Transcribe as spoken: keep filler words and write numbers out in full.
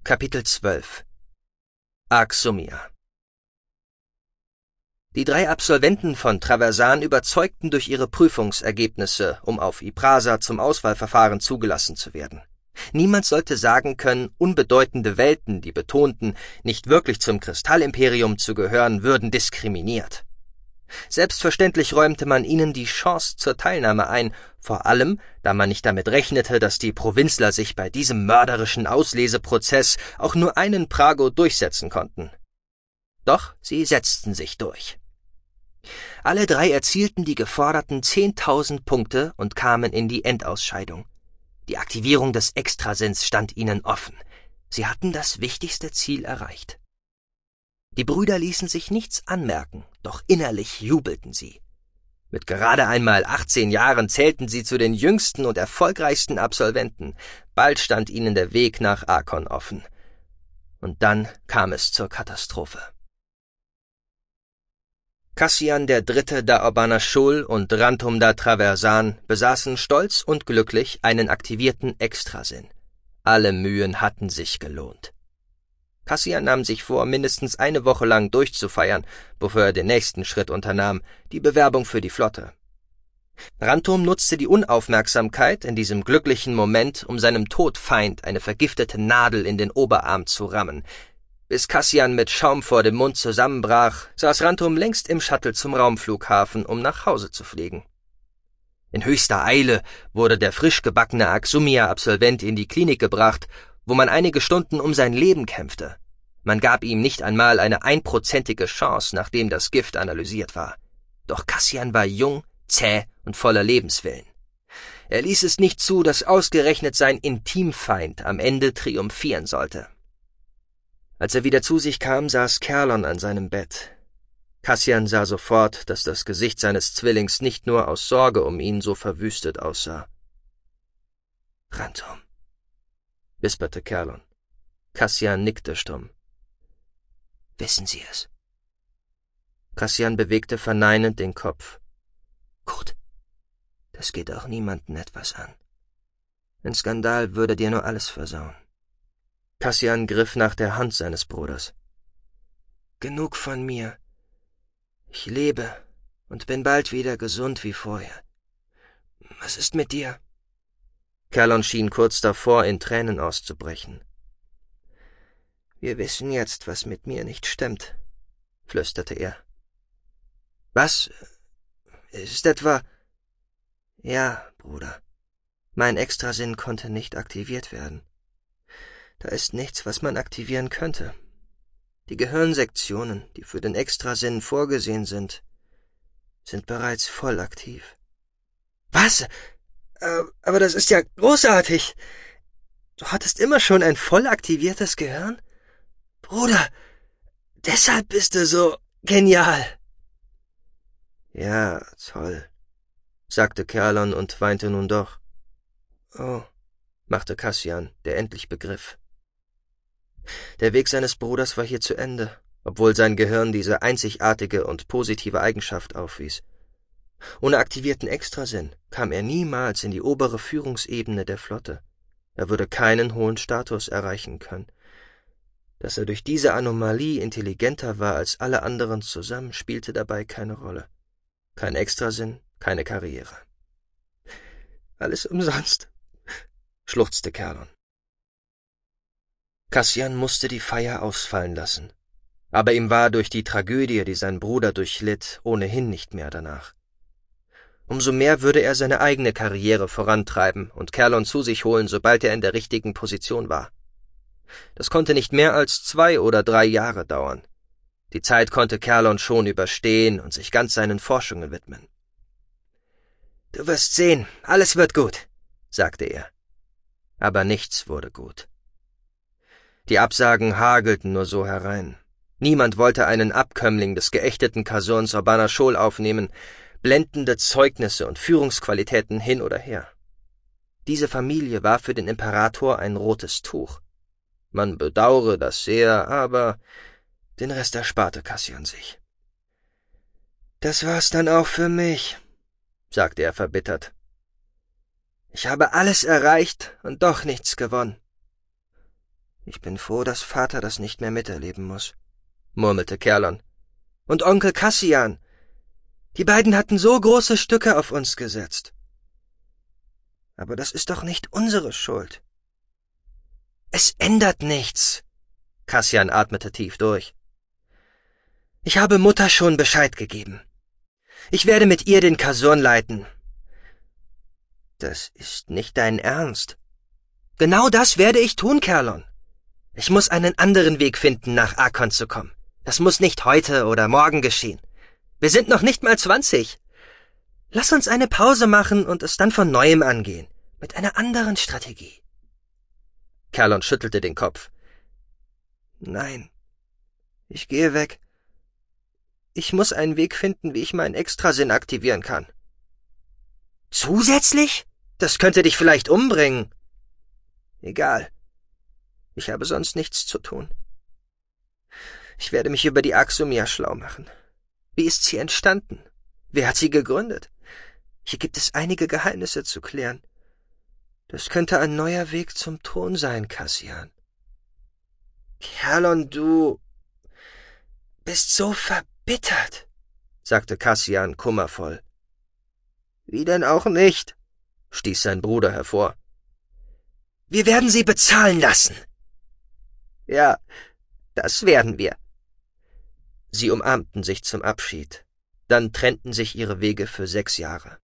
Kapitel zwölf Axumia. Die drei Absolventen von Traversan überzeugten durch ihre Prüfungsergebnisse, um auf Iprasa zum Auswahlverfahren zugelassen zu werden. Niemand sollte sagen können, unbedeutende Welten, die betonten, nicht wirklich zum Kristallimperium zu gehören, würden diskriminiert. Selbstverständlich räumte man ihnen die Chance zur Teilnahme ein, vor allem, da man nicht damit rechnete, dass die Provinzler sich bei diesem mörderischen Ausleseprozess auch nur einen Prago durchsetzen konnten. Doch sie setzten sich durch. Alle drei erzielten die geforderten zehntausend Punkte und kamen in die Endausscheidung. Die Aktivierung des Extrasinns stand ihnen offen. Sie hatten das wichtigste Ziel erreicht. Die Brüder ließen sich nichts anmerken, doch innerlich jubelten sie. Mit gerade einmal achtzehn Jahren zählten sie zu den jüngsten und erfolgreichsten Absolventen. Bald stand ihnen der Weg nach Arkon offen. Und dann kam es zur Katastrophe. Cassian der Dritte da Urbana Schul und Rantum da Traversan besaßen stolz und glücklich einen aktivierten Extrasinn. Alle Mühen hatten sich gelohnt. Cassian nahm sich vor, mindestens eine Woche lang durchzufeiern, bevor er den nächsten Schritt unternahm, die Bewerbung für die Flotte. Rantum nutzte die Unaufmerksamkeit in diesem glücklichen Moment, um seinem Todfeind eine vergiftete Nadel in den Oberarm zu rammen. Bis Cassian mit Schaum vor dem Mund zusammenbrach, saß Rantum längst im Shuttle zum Raumflughafen, um nach Hause zu fliegen. In höchster Eile wurde der frisch gebackene Axumia-Absolvent in die Klinik gebracht, wo man einige Stunden um sein Leben kämpfte. Man gab ihm nicht einmal eine einprozentige Chance, nachdem das Gift analysiert war. Doch Cassian war jung, zäh und voller Lebenswillen. Er ließ es nicht zu, dass ausgerechnet sein Intimfeind am Ende triumphieren sollte. Als er wieder zu sich kam, saß Kerlon an seinem Bett. Cassian sah sofort, dass das Gesicht seines Zwillings nicht nur aus Sorge um ihn so verwüstet aussah. »Rantum«, wisperte Kerlon. Cassian nickte stumm. »Wissen Sie es?« Cassian bewegte verneinend den Kopf. »Gut. Das geht auch niemanden etwas an. Ein Skandal würde dir nur alles versauen.« Cassian griff nach der Hand seines Bruders. »Genug von mir. Ich lebe und bin bald wieder gesund wie vorher. Was ist mit dir?« Kerlon schien kurz davor, in Tränen auszubrechen. »Wir wissen jetzt, was mit mir nicht stimmt«, flüsterte er. »Was? Ist etwa...« »Ja, Bruder. Mein Extrasinn konnte nicht aktiviert werden. Da ist nichts, was man aktivieren könnte. Die Gehirnsektionen, die für den Extrasinn vorgesehen sind, sind bereits voll aktiv.« »Was? Aber das ist ja großartig. Du hattest immer schon ein voll aktiviertes Gehirn? Bruder, deshalb bist du so genial.« »Ja, toll«, sagte Kerlon und weinte nun doch. »Oh«, machte Cassian, der endlich begriff. Der Weg seines Bruders war hier zu Ende, obwohl sein Gehirn diese einzigartige und positive Eigenschaft aufwies. Ohne aktivierten Extrasinn kam er niemals in die obere Führungsebene der Flotte. Er würde keinen hohen Status erreichen können. Dass er durch diese Anomalie intelligenter war als alle anderen zusammen, spielte dabei keine Rolle. Kein Extrasinn, keine Karriere. »Alles umsonst«, schluchzte Kerlon. Cassian musste die Feier ausfallen lassen. Aber ihm war durch die Tragödie, die sein Bruder durchlitt, ohnehin nicht mehr danach. Umso mehr würde er seine eigene Karriere vorantreiben und Kerlon zu sich holen, sobald er in der richtigen Position war. Das konnte nicht mehr als zwei oder drei Jahre dauern. Die Zeit konnte Kerlon schon überstehen und sich ganz seinen Forschungen widmen. »Du wirst sehen, alles wird gut«, sagte er. Aber nichts wurde gut. Die Absagen hagelten nur so herein. Niemand wollte einen Abkömmling des geächteten Kasons Urbana Schul aufnehmen, blendende Zeugnisse und Führungsqualitäten hin oder her. Diese Familie war für den Imperator ein rotes Tuch. Man bedaure das sehr, aber den Rest ersparte Cassian sich. »Das war's dann auch für mich«, sagte er verbittert. »Ich habe alles erreicht und doch nichts gewonnen.« Ich bin froh, dass Vater das nicht mehr miterleben muss, murmelte Kerlon. Und Onkel Kassian. Die beiden hatten so große Stücke auf uns gesetzt. Aber das ist doch nicht unsere Schuld. Es ändert nichts. Kassian atmete tief durch. Ich habe Mutter schon Bescheid gegeben. Ich werde mit ihr den Kasurn leiten. Das ist nicht dein Ernst. Genau das werde ich tun, Kerlon. Ich muss einen anderen Weg finden, nach Arkon zu kommen. Das muss nicht heute oder morgen geschehen. Wir sind noch nicht mal zwanzig. Lass uns eine Pause machen und es dann von Neuem angehen, mit einer anderen Strategie. Kerlon schüttelte den Kopf. Nein, ich gehe weg. Ich muss einen Weg finden, wie ich meinen Extrasinn aktivieren kann. Zusätzlich? Das könnte dich vielleicht umbringen. Egal. Ich habe sonst nichts zu tun. Ich werde mich über die Axumia schlau machen. Wie ist sie entstanden? Wer hat sie gegründet? Hier gibt es einige Geheimnisse zu klären. Das könnte ein neuer Weg zum Thron sein, Kassian. Kerlon, du bist so verbittert, sagte Kassian kummervoll. Wie denn auch nicht, stieß sein Bruder hervor. Wir werden sie bezahlen lassen. Ja, das werden wir. Sie umarmten sich zum Abschied, dann trennten sich ihre Wege für sechs Jahre.